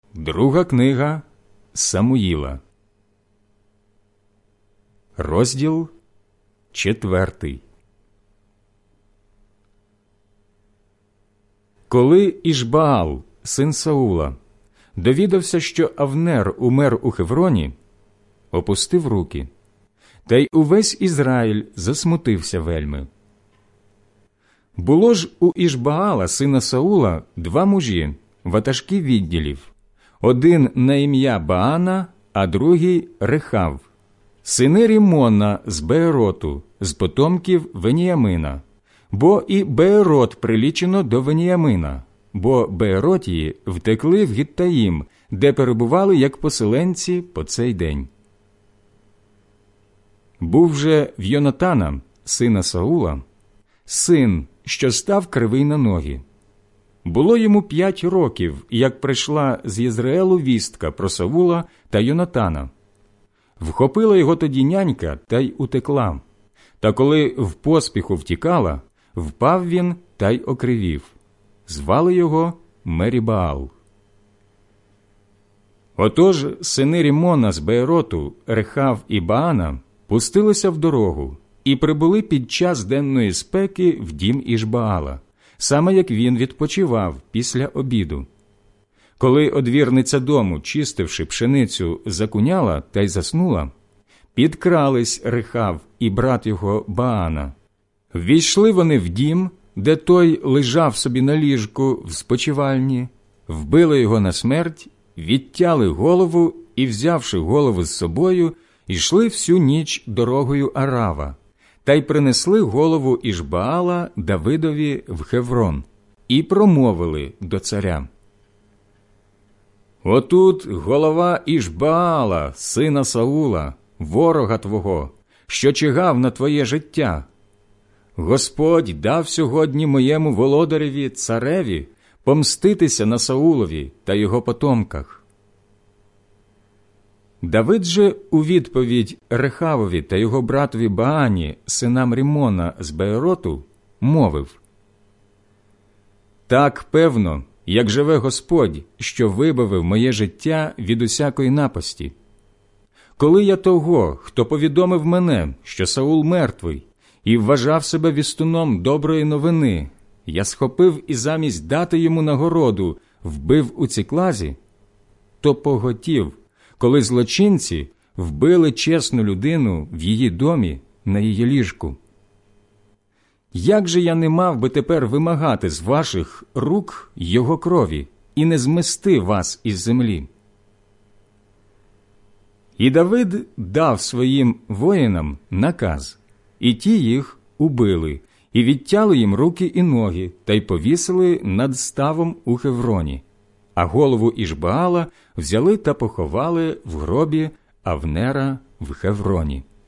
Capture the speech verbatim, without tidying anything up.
Друга книга Самуїла, розділ четвертий. Коли Ішбаал, син Саула, довідався, що Авнер умер у Хевроні, опустив руки, та й увесь Ізраїль засмутився вельми. Було ж у Ішбаала, сина Саула, два мужі, ватажки відділів, один на ім'я Баана, а другий Рехав, сини Рімона з Беероту, з потомків Веніямина, бо і Беерот прилічено до Веніямина, бо Бееротії втекли в Гіттаїм, де перебували як поселенці по цей день. Був же в Йонатана, сина Саула, син, що став кривий на ноги. Було йому п'ять років, як прийшла з Єзреелу вістка про Саула та Йонатана. Вхопила його тоді нянька та й утекла. Та коли в поспіху втікала, впав він та й окривів. Звали його Мерібаал. Отож сини Рімона з Беероту, Рехав і Баана пустилися в дорогу і прибули під час денної спеки в дім Ішбаала, саме як він відпочивав після обіду. Коли одвірниця дому, чистивши пшеницю, закуняла та й заснула, підкрались Рехав і брат його Баана. Ввійшли вони в дім, де той лежав собі на ліжку в спочивальні, вбили його на смерть, відтяли голову і, взявши голову з собою, йшли всю ніч дорогою Арава, та й принесли голову Ішбаала Давидові в Хеврон, і промовили до царя: «Отут голова Ішбаала, сина Саула, ворога твого, що чигав на твоє життя. Господь дав сьогодні моєму володареві, цареві, помститися на Саулові та його потомках». Давид же у відповідь Рехавові та його братові Баані, синам Рімона з Беероту, мовив: «Так певно, як живе Господь, що вибавив моє життя від усякої напасті. Коли я того, хто повідомив мене, що Саул мертвий, і вважав себе вістуном доброї новини, я схопив і замість дати йому нагороду вбив у Ціклазі, то поготів, коли злочинці вбили чесну людину в її домі на її ліжку. Як же я не мав би тепер вимагати з ваших рук його крові і не змести вас із землі?» І Давид дав своїм воїнам наказ, і ті їх убили, і відтяли їм руки і ноги, та й повісили над ставом у Хевроні, а голову Ішбаала взяли та поховали в гробі Авнера в Хевроні.